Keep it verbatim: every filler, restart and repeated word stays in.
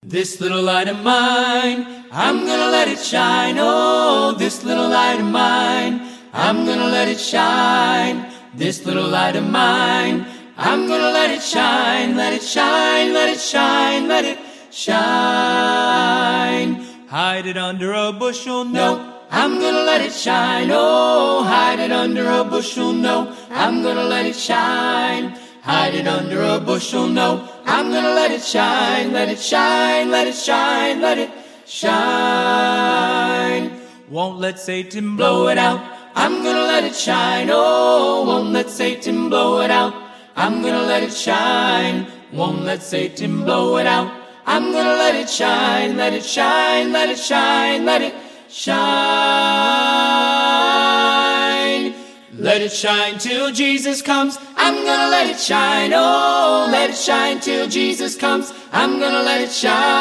This little light of mine, I'm gonna let it shine. Oh, this little light of mine, I'm gonna let it shine. This little light of mine, I'm gonna let it shine. Let it shine, let it shine, let it shine. Hide it under a bushel, no, I'm gonna let it shine. Oh, hide it under a bushel, no, I'm gonna let it shine. Hide it under a bushel, no, I'm gonna let it shine. Let it shine, let it shine, let it shine. Won't let Satan blow it out, I'm gonna let it shine. Oh, won't let Satan blow it out, I'm gonna let it shine. Won't let Satan blow it out, I'm gonna let it shine. Let it shine, let it shine, let it shine. Let it shine till Jesus comes, I'm gonna let it shine. Oh, let it shine till Jesus comes, I'm gonna let it shine.